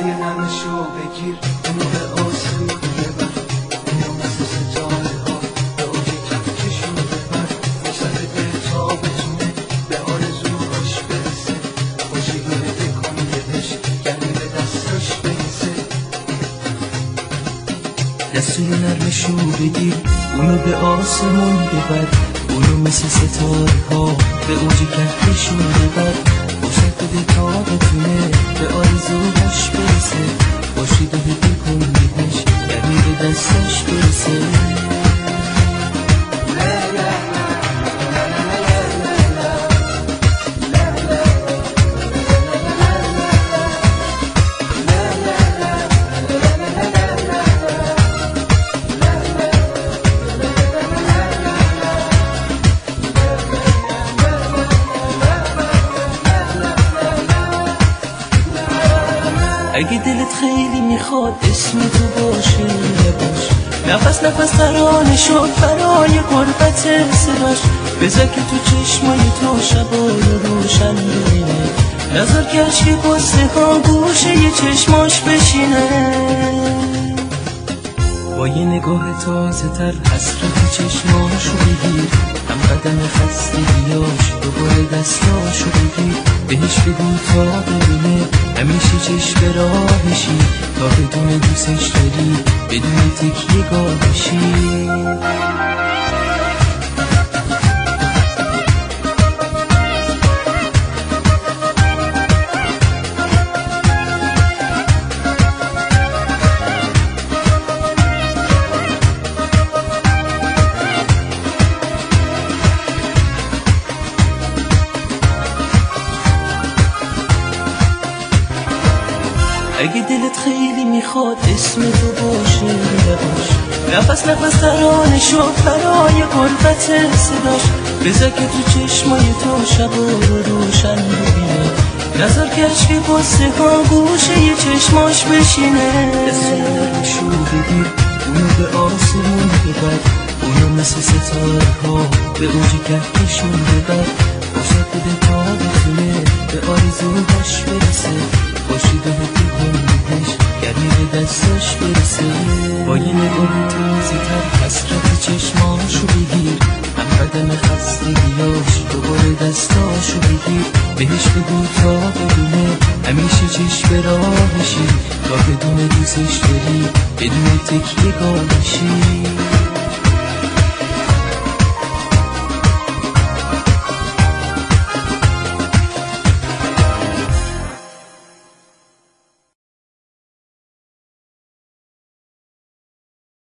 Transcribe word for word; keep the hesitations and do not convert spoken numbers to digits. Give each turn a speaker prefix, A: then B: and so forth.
A: نمشو بگیر اونو به آسمون ببر، اونو مثل ستاره ها به اوج کفکشون ببر. وسط دل تا بتونه به آرزوهاش برسه، خوشی گرده کن بهش گرمی به دستاش برسه. دستوی نرمشو بگیر اونو به آسمون ببر، اونو مثل ستاره ها به اوج کهکشون ببر. وسط دل تا بتونه به آرزوهاش برسه، خوشی گرده کن بهش گرمی به دستاش برسه. اگه دلت خیلی میخواد اسم تو باشه نباش، نفس نفس ترانه شد برای غربت صداش. بذار که تو چشمای تو شبای روشن ببینه، نذار که عشق قصه ها گوشه یه چشماش بشینه. با یه نگاه تازه تر حسرت چشماشو بگیر، هم قدم خستگیاش دوباره دستاشو بگیر. بهش بگو تا ببینه همیشه چشم به راهشی، تا بدون دوستش داری بدون تکیه گاهشی. اگه دلت خیلی میخواد اسم تو باشه نباش، نفس نفس ترانه شد برای غربت صداش. بذار که تو چشمای تو شبا رو روشن ببینه، نذار که عشق قصه ها گوشه یه چشماش بشینه. دستشو بگیر اونو به آسمون ببر، اونو مثل ستاره ها به اوج کهکشون ببر. وسط دل تا بتونه به آرزوهاش برسه، خوشی گرده کن بهش گرمی به دستاش برسه. با یه نگاه تازه تر حسرت چشماشو بگیر، هم قدم خستگیاش دوباره دستاشو بگیر. بهش بگو تا بدونه همیشه چشم به راهشی، تا بدون دوستش داری بدون تکیه گاهشی.